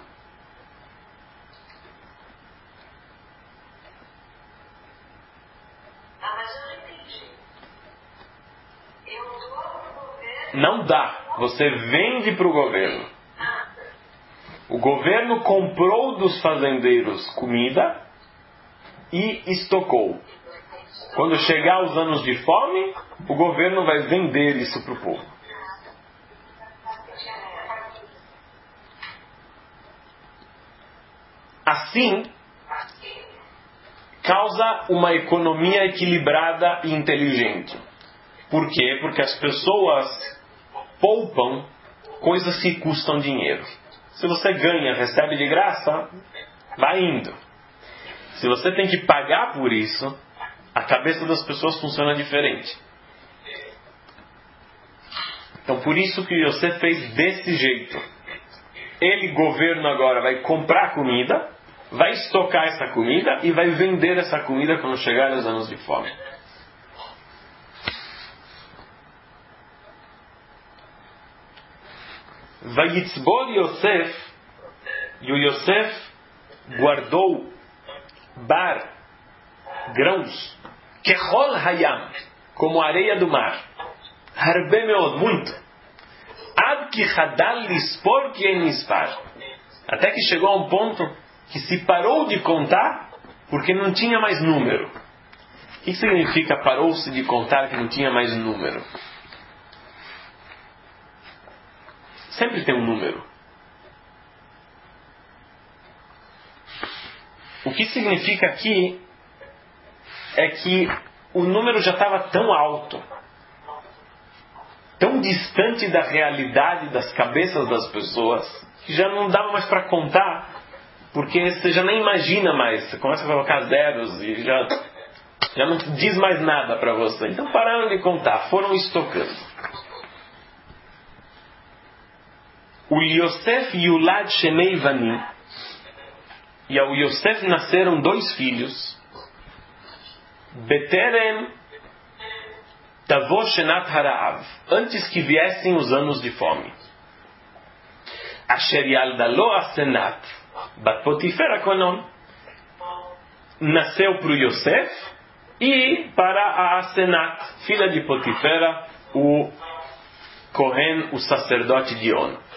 [SPEAKER 2] Ah, mas eu não entendi. Eu dou para o governo.
[SPEAKER 1] Não dá. Você vende para o governo. O governo comprou dos fazendeiros comida e estocou. Quando chegar os anos de fome, o governo vai vender isso para o povo. Assim, causa uma economia equilibrada e inteligente. Por quê? Porque as pessoas poupam coisas que custam dinheiro. Se você ganha, recebe de graça, vai indo. Se você tem que pagar por isso, a cabeça das pessoas funciona diferente. Então por isso que Yosef fez desse jeito. Ele, governo agora, vai comprar comida, vai estocar essa comida e vai vender essa comida quando chegar os anos de fome. Vayitzbor Yosef, e o Yosef guardou bar, grãos, kechol hayam, como areia do mar, harbe meod, muito, ad ki hadal lispor ki en lispar, até que chegou a um ponto que se parou de contar porque não tinha mais número. O que significa parou-se de contar que não tinha mais número? Sempre tem um número. O que significa aqui é que o número já estava tão alto, tão distante da realidade das cabeças das pessoas, que já não dava mais para contar, porque você já nem imagina mais, você começa a colocar zeros e já, já não diz mais nada para você. Então pararam de contar, foram estocando. O Yosef Yulad Shemei Vanim, e ao Yosef nasceram dois filhos, Beterem Tavo Shenat Haraav, antes que viessem os anos de fome. Asher Yaldalo Asenat Bat Potifera Konon, nasceu para o Yosef e para a Asenat, filha de Potifera, o Kohen, o sacerdote de On.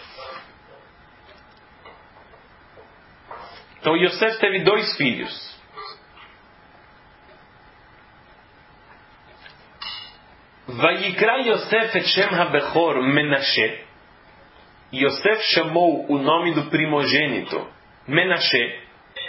[SPEAKER 1] Então Yosef teve dois filhos. Vayikra Yosef et Shem HaBechor Menashe. Yosef chamou o nome do primogênito Menashe.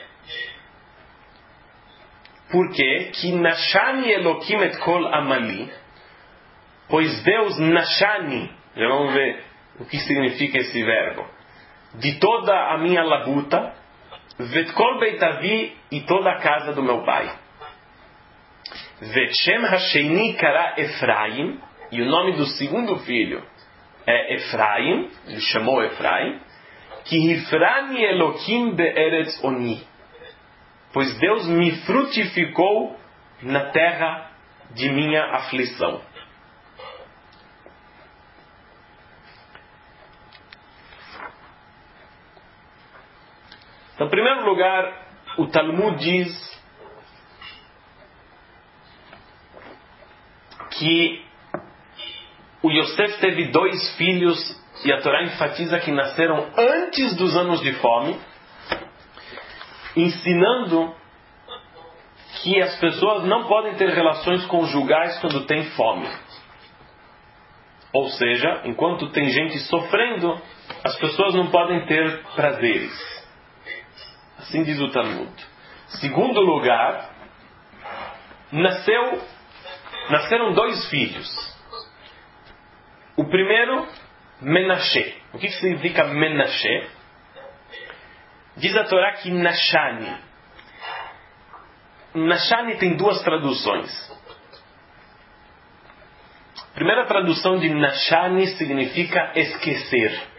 [SPEAKER 1] Porque que Nashani Elokim et Kol Amali, pois Deus Nashani, já vamos ver o que significa esse verbo, de toda a minha labuta, Vetkol Beitavi, e toda a casa do meu pai. Vetshem Hasheini Kara Efraim, e o nome do segundo filho é Efraim, ele chamou Efraim, que Hifrani Elokim Be'eretz Oni, pois Deus me frutificou na terra de minha aflição. Então, em primeiro lugar, o Talmud diz que o Yosef teve dois filhos, e a Torá enfatiza que nasceram antes dos anos de fome, ensinando que as pessoas não podem ter relações conjugais quando tem fome. Ou seja, enquanto tem gente sofrendo, as pessoas não podem ter prazeres. Assim diz o Talmud. Segundo lugar, nasceu, nasceram dois filhos. O primeiro, Menashe. O que significa Menashe? Diz a Torá que Nashani. Nashani tem duas traduções. A primeira tradução de Nashani significa esquecer.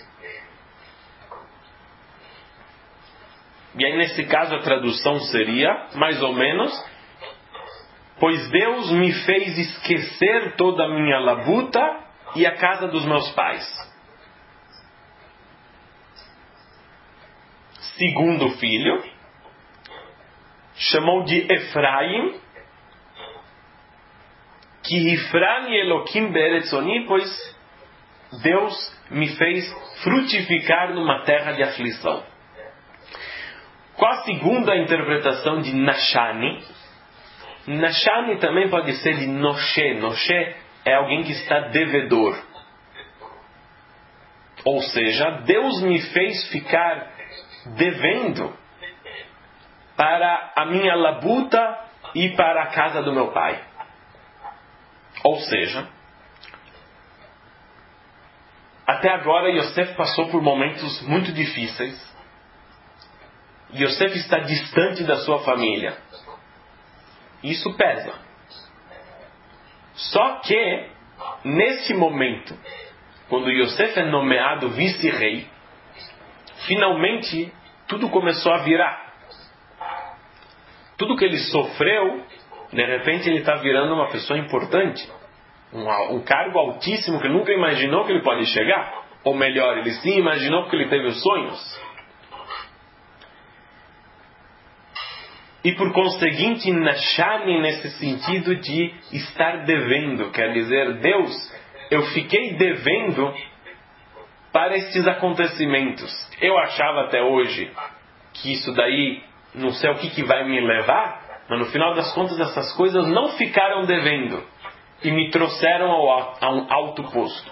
[SPEAKER 1] E aí nesse caso a tradução seria, mais ou menos, pois Deus me fez esquecer toda a minha labuta e a casa dos meus pais. Segundo filho, chamou de Efraim, que Ifrani Elokim Be'eretz Oni, pois Deus me fez frutificar numa terra de aflição. Qual a segunda interpretação de Nashani? Nashani também pode ser de Noshe. Noshe é alguém que está devedor. Ou seja, Deus me fez ficar devendo para a minha labuta e para a casa do meu pai. Ou seja, até agora Yosef passou por momentos muito difíceis. Yosef está distante da sua família. Isso pesa. Só que, nesse momento, quando Yosef é nomeado vice-rei, finalmente tudo começou a virar. Tudo que ele sofreu, de repente ele está virando uma pessoa importante. Um, um cargo altíssimo que ele nunca imaginou que ele pode chegar. Ou melhor, ele sim imaginou porque ele teve os sonhos. E por conseguinte, Nashani nesse sentido de estar devendo. Quer dizer, Deus, eu fiquei devendo para estes acontecimentos. Eu achava até hoje que isso daí, não sei o que, que vai me levar, mas no final das contas essas coisas não ficaram devendo e me trouxeram ao, a um alto posto.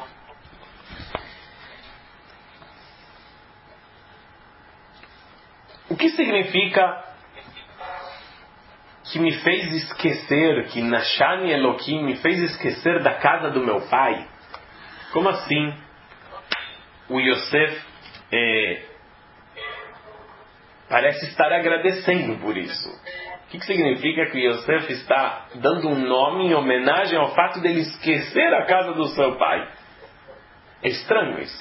[SPEAKER 1] O que significa que me fez esquecer, que Nashani Elohim me fez esquecer da casa do meu pai? Como assim o Yosef é, parece estar agradecendo por isso? O que, que significa que o Yosef está dando um nome em homenagem ao fato dele esquecer a casa do seu pai? É estranho isso.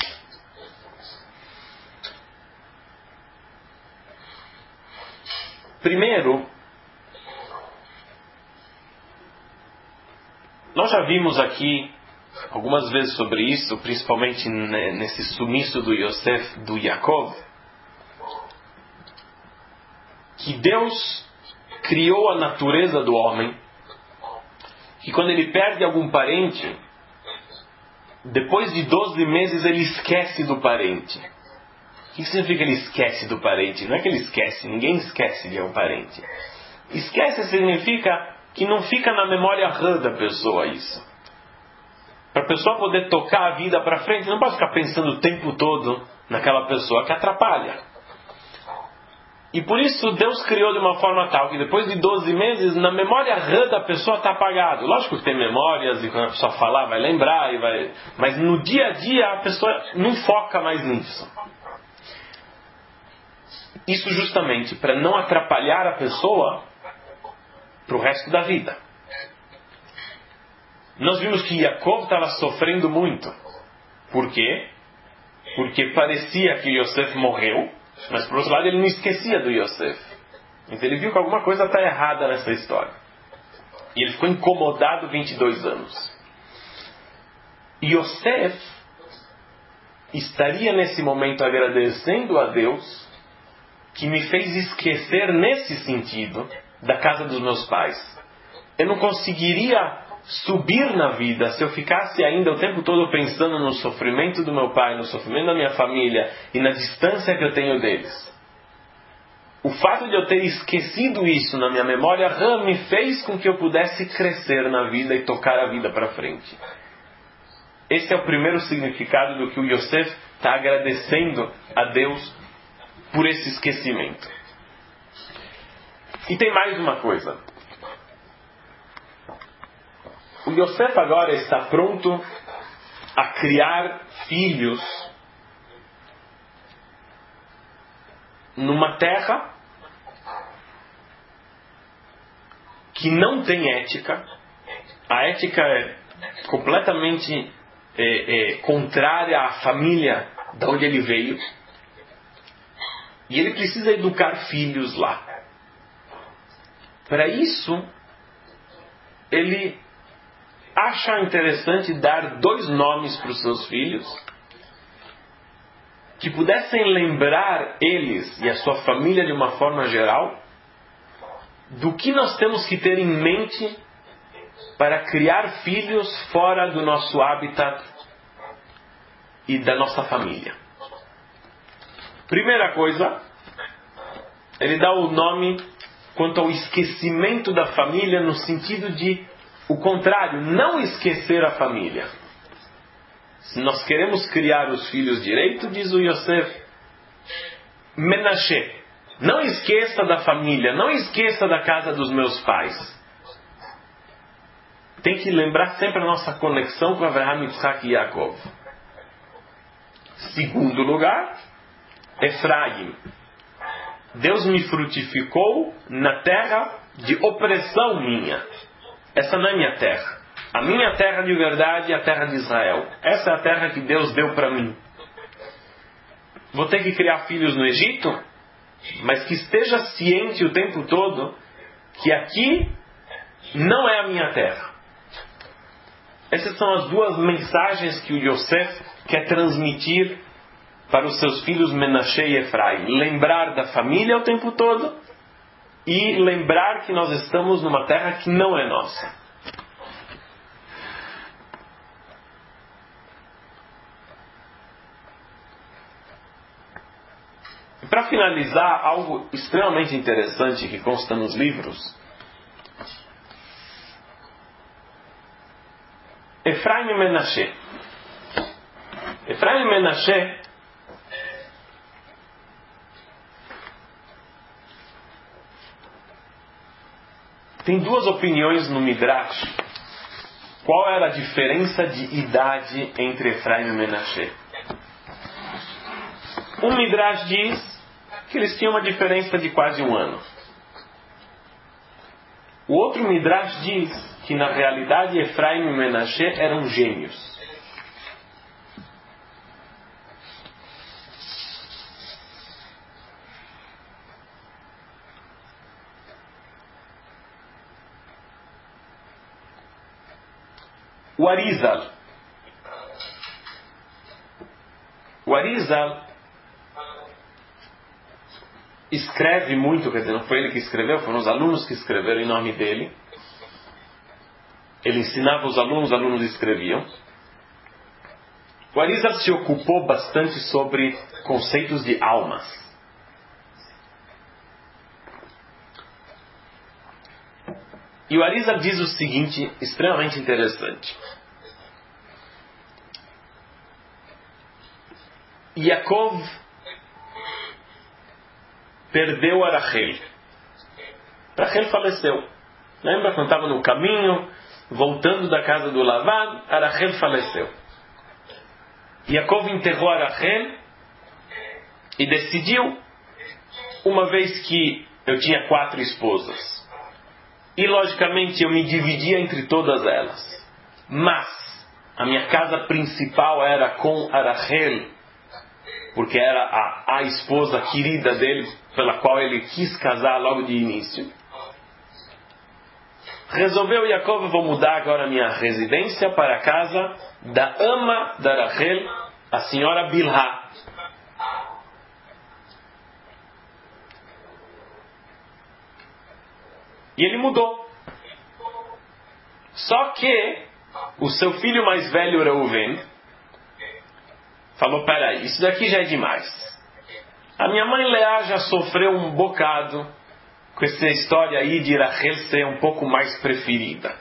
[SPEAKER 1] Primeiro, nós já vimos aqui algumas vezes sobre isso, principalmente nesse sumiço do Yosef, do Yaakov, que Deus criou a natureza do homem, que quando ele perde algum parente, depois de doze meses ele esquece do parente. O que significa ele esquece do parente? Não é que ele esquece, ninguém esquece de um parente. Esquece significa que não fica na memória rã da pessoa isso. Para a pessoa poder tocar a vida para frente, não pode ficar pensando o tempo todo naquela pessoa que atrapalha. E por isso Deus criou de uma forma tal que depois de doze meses, na memória rã da pessoa está apagado. Lógico que tem memórias e quando a pessoa falar vai lembrar, e vai... mas no dia a dia a pessoa não foca mais nisso. Isso justamente para não atrapalhar a pessoa para o resto da vida. Nós vimos que Yaakov estava sofrendo muito. Por quê? Porque parecia que Yosef morreu, mas por outro lado ele não esquecia do Yosef. Então ele viu que alguma coisa está errada nessa história. E ele ficou incomodado vinte e dois anos. Yosef estaria nesse momento agradecendo a Deus que me fez esquecer nesse sentido da casa dos meus pais. Eu não conseguiria subir na vida se eu ficasse ainda o tempo todo pensando no sofrimento do meu pai, no sofrimento da minha família e na distância que eu tenho deles. O fato de eu ter esquecido isso na minha memória RAM me fez com que eu pudesse crescer na vida e tocar a vida para frente. Esse é o primeiro significado do que o Yosef está agradecendo a Deus por esse esquecimento. E tem mais uma coisa. O Yosef agora está pronto a criar filhos numa terra que não tem ética. A ética é completamente é, é, contrária à família de onde ele veio. E ele precisa educar filhos lá. Para isso, ele acha interessante dar dois nomes para os seus filhos que pudessem lembrar eles e a sua família de uma forma geral do que nós temos que ter em mente para criar filhos fora do nosso habitat e da nossa família. Primeira coisa, ele dá o nome quanto ao esquecimento da família no sentido de o contrário, não esquecer a família. Se nós queremos criar os filhos direito, diz o Yosef, Menashe, não esqueça da família, não esqueça da casa dos meus pais. Tem que lembrar sempre a nossa conexão com Abraham, Isaac e Yaakov. Segundo lugar, Efraim. Deus me frutificou na terra de opressão minha. Essa não é minha terra. A minha terra de verdade é a terra de Israel. Essa é a terra que Deus deu para mim. Vou ter que criar filhos no Egito, mas que esteja ciente o tempo todo que aqui não é a minha terra. Essas são as duas mensagens que o Yosef quer transmitir para os seus filhos Menashe e Efraim. Lembrar da família o tempo todo e lembrar que nós estamos numa terra que não é nossa. Para finalizar, algo extremamente interessante que consta nos livros. Efraim e Menashe. Efraim e Menashe tem duas opiniões no Midrash. Qual era a diferença de idade entre Efraim e Menashe? Um Midrash diz que eles tinham uma diferença de quase um ano. O outro Midrash diz que na realidade Efraim e Menashe eram gêmeos. O Arizal. O Arizal escreve muito, quer dizer, não foi ele que escreveu, foram os alunos que escreveram em nome dele. Ele ensinava os alunos, os alunos escreviam. O Arizal se ocupou bastante sobre conceitos de almas. E o Arizal diz o seguinte, extremamente interessante. Yaakov perdeu a Rachel. Rachel faleceu. Lembra quando estava no caminho, voltando da casa do Lavan, a Rachel faleceu. Yaakov enterrou a Rachel e decidiu, uma vez que eu tinha quatro esposas, e logicamente eu me dividia entre todas elas, mas a minha casa principal era com a Rachel, porque era a, a esposa querida dele, pela qual ele quis casar logo de início. Resolveu Yaakov, vou mudar agora minha residência para a casa da ama da Rachel, a senhora Bilhá. E ele mudou. Só que o seu filho mais velho, Reuven, falou, peraí, isso daqui já é demais. A minha mãe Leá já sofreu um bocado com essa história aí de Rachel ser um pouco mais preferida.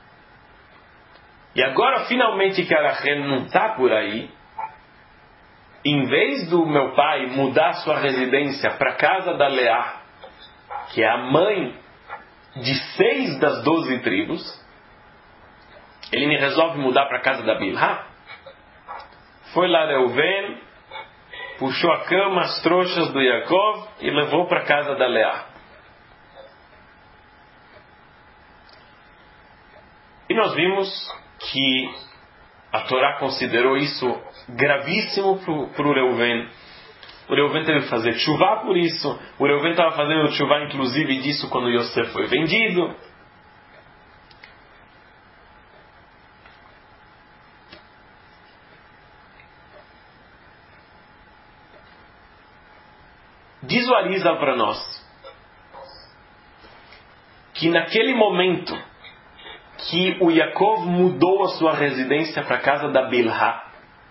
[SPEAKER 1] E agora, finalmente, que a Rachel não está por aí, em vez do meu pai mudar sua residência para a casa da Leá, que é a mãe de seis das doze tribos, ele me resolve mudar para a casa da Bilhá. Foi lá Reuven, puxou a cama, as trouxas do Yaakov e levou para a casa da Leá. E nós vimos que a Torá considerou isso gravíssimo para o Reuven. O Reuven teve que fazer chuvá por isso. O Reuven estava fazendo chuvá inclusive disso quando Yosef foi vendido. Diz o Arizal para nós que naquele momento que o Yaakov mudou a sua residência para a casa da Bilhá,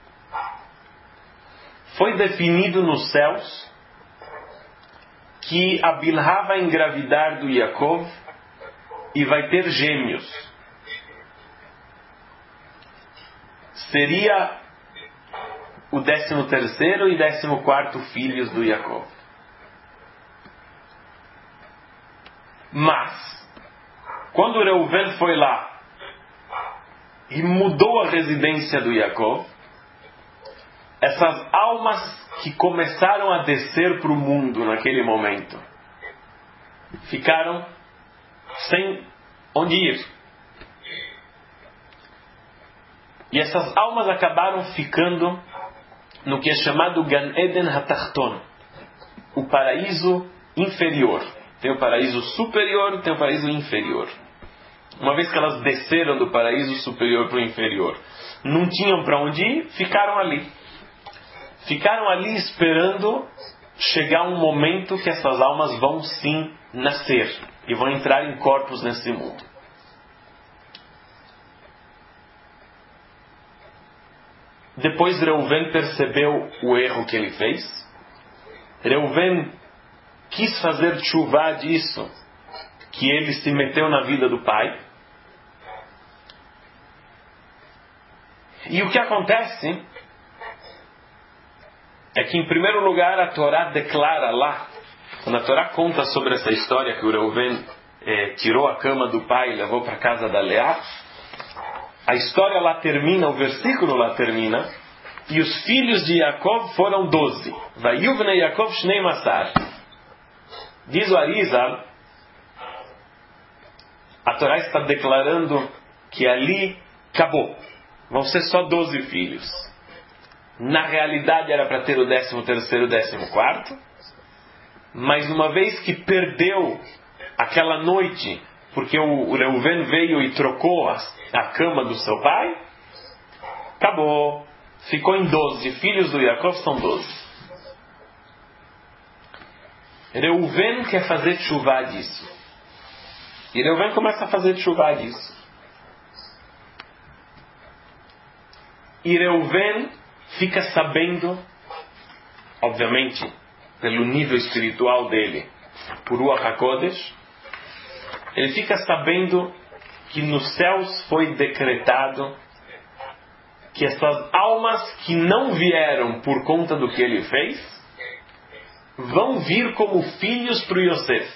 [SPEAKER 1] foi definido nos céus que a Bilhá vai engravidar do Yaakov e vai ter gêmeos. Seria o décimo terceiro e décimo quarto filhos do Yaakov. Mas, quando Reuven foi lá e mudou a residência do Yaakov, essas almas que começaram a descer para o mundo naquele momento ficaram sem onde ir. E essas almas acabaram ficando no que é chamado Gan Eden Hatachton, o paraíso inferior. Tem o paraíso superior, tem o paraíso inferior. Uma vez que elas desceram do paraíso superior para o inferior, não tinham para onde ir, ficaram ali. Ficaram ali esperando chegar um momento que essas almas vão sim nascer e vão entrar em corpos nesse mundo. Depois Reuven percebeu o erro que ele fez. Reuven quis fazer tchuvá disso, que ele se meteu na vida do pai. E o que acontece é que, em primeiro lugar, a Torá declara lá, quando a Torá conta sobre essa história que o Reuven eh, tirou a cama do pai e levou para a casa da Leá, a história lá termina, o versículo lá termina, e os filhos de Yaakov foram doze. Vayuvne Yaakov Shnei Masar. Diz o Arizal, a Torá está declarando que ali acabou. Vão ser só doze filhos. Na realidade era para ter o décimo terceiro, décimo quarto, mas uma vez que perdeu aquela noite, porque o Reuven veio e trocou a, a cama do seu pai, acabou. Ficou em doze. Filhos do Yaakov são doze. Reuven quer fazer tchuvá disso. E Reuven começa a fazer tchuvá disso. E Reuven fica sabendo, obviamente, pelo nível espiritual dele, por Ruach HaKodesh, ele fica sabendo que nos céus foi decretado que essas almas que não vieram por conta do que ele fez, vão vir como filhos para o Yosef.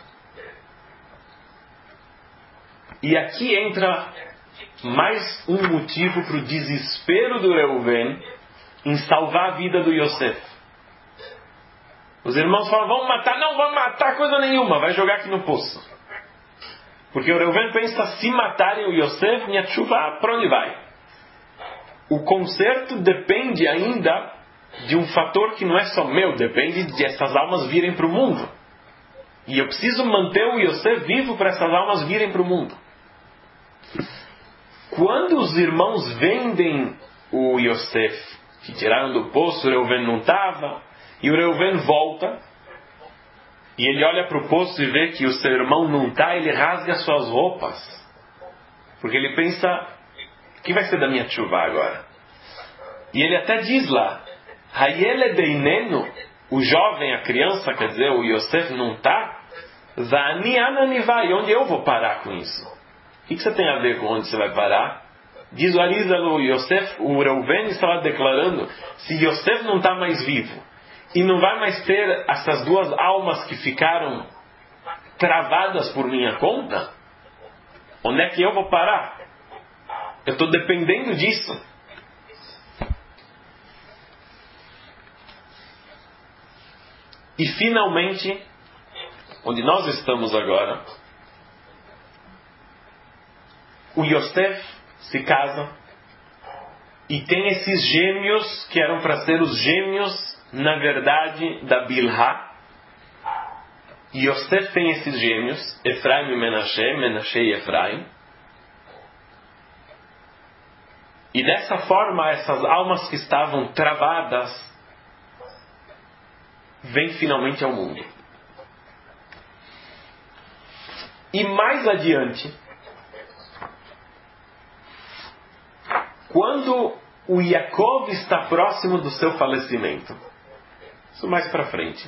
[SPEAKER 1] E aqui entra mais um motivo para o desespero do Reuven em salvar a vida do Yosef. Os irmãos falam, vamos matar. Não, vamos matar coisa nenhuma, vai jogar aqui no poço. Porque o Reuven pensa, se matarem o Yosef, minha chuva, para onde vai? O conserto depende ainda de um fator que não é só meu, depende de essas almas virem para o mundo. E eu preciso manter o Yosef vivo para essas almas virem para o mundo. Quando os irmãos vendem o Yosef, que tiraram do poço, o Reuven não estava, e o Reuven volta, e ele olha para o poço e vê que o seu irmão não está, ele rasga suas roupas. Porque ele pensa, o que vai ser da minha tchuvá agora? E ele até diz lá, Hayele Deinenu, o jovem, a criança, quer dizer, o Yosef não está, Zani Ananivai, onde eu vou parar com isso? O que você tem a ver com onde você vai parar? Diz o Arizal, o Yosef, o Reuven estava declarando, se Yosef não está mais vivo, e não vai mais ter essas duas almas que ficaram travadas por minha conta, onde é que eu vou parar? Eu estou dependendo disso. E finalmente, onde nós estamos agora, o Yosef se casa e tem esses gêmeos que eram para ser os gêmeos, na verdade, da Bilhá. Yosef tem esses gêmeos, Efraim e Menashe, Menashe e Efraim. E dessa forma, essas almas que estavam travadas vêm finalmente ao mundo. E mais adiante, quando o Yaakov está próximo do seu falecimento, isso mais para frente,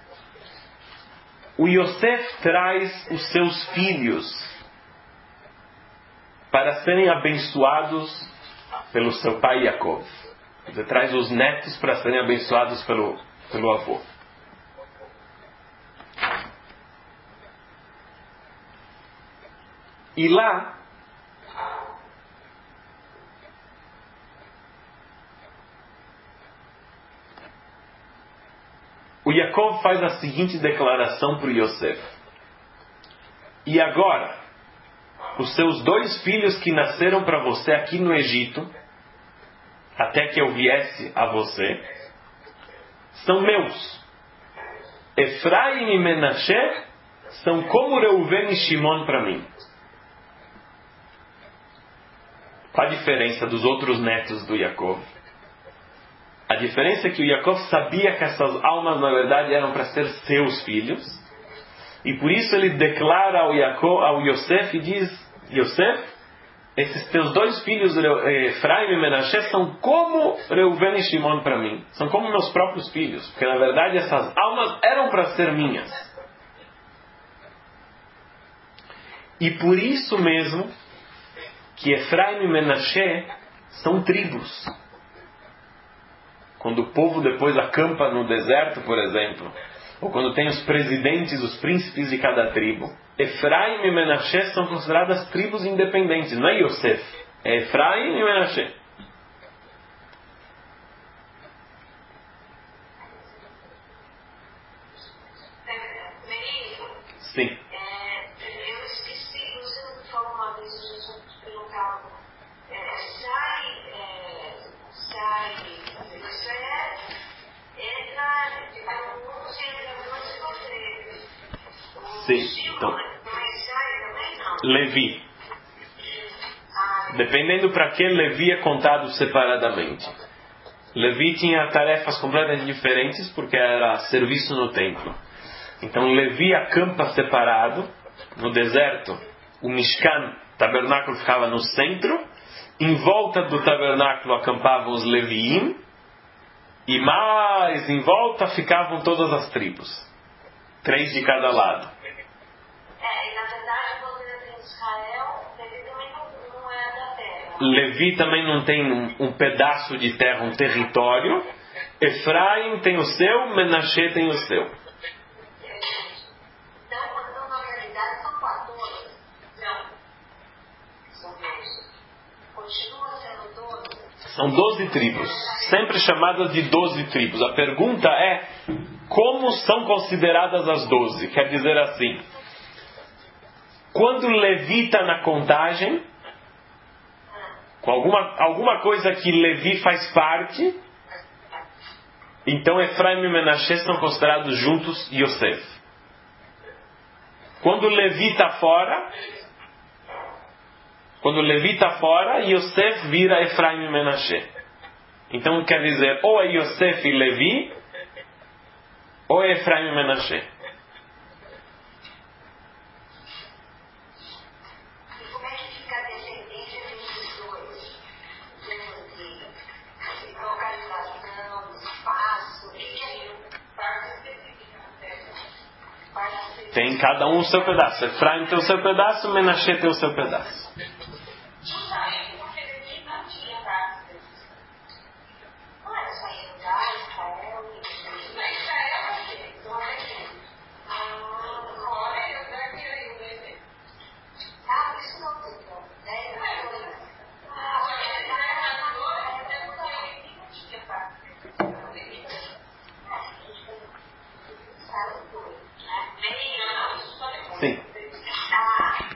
[SPEAKER 1] o Yosef traz os seus filhos para serem abençoados pelo seu pai Yaakov. Ele traz os netos para serem abençoados pelo, pelo avô. E lá, Yaakov faz a seguinte declaração para o Yosef: e agora, os seus dois filhos que nasceram para você aqui no Egito, até que eu viesse a você, são meus. Efraim e Menashe são como Reuven e Shimon para mim. Qual a diferença dos outros netos do Yaakov? A diferença é que o Yaakov sabia que essas almas na verdade eram para ser seus filhos, e por isso ele declara ao, Yaakov, ao Yosef e diz: Yosef, esses teus dois filhos, Efraim e Menashe, são como Reuven e Shimon para mim. São como meus próprios filhos. Porque na verdade essas almas eram para ser minhas. E por isso mesmo que Efraim e Menashe são tribos. Quando o povo depois acampa no deserto, por exemplo, ou quando tem os presidentes, os príncipes de cada tribo, Efraim e Menashe são consideradas tribos independentes. Não é Yosef, é Efraim e Menashe. Sim.
[SPEAKER 2] Eu esqueci, você me falou uma vez, a gente perguntava, sai, sai, José, entra, fica um pouco sem
[SPEAKER 1] Sim, então, Levi. Dependendo para que Levi é contado separadamente. Levi tinha tarefas completamente diferentes porque era serviço no templo. Então Levi acampa separado no deserto. O Mishkan, tabernáculo, ficava no centro. Em volta do tabernáculo acampavam os Leviim. E mais em volta ficavam todas as tribos. Três de cada lado.
[SPEAKER 2] É, e na verdade quando ele tem Israel, Levi também não, não é da terra.
[SPEAKER 1] Levi também não tem um, um pedaço de terra, um território. Efraim tem o seu, Menashe tem o seu.
[SPEAKER 2] Então, então na realidade são quatorze. Não. São doze. Continua sendo doze.
[SPEAKER 1] São doze tribos, sempre chamadas de doze tribos. A pergunta é, como são consideradas as doze? Quer dizer assim, quando Levi está na contagem, com alguma, alguma coisa que Levi faz parte, então Efraim e Menashe são considerados juntos Yosef. Quando Levi está fora, quando Levi está fora, Yosef vira Efraim e Menashe. Então quer dizer, ou é Yosef e Levi, ou é Efraim e Menashe.
[SPEAKER 2] E como é que fica a descendência desses dois? De localização, de espaço, o que é isso? Parte específica.
[SPEAKER 1] Tem cada um o seu pedaço. Efraim tem o seu pedaço, Menashe tem o seu pedaço.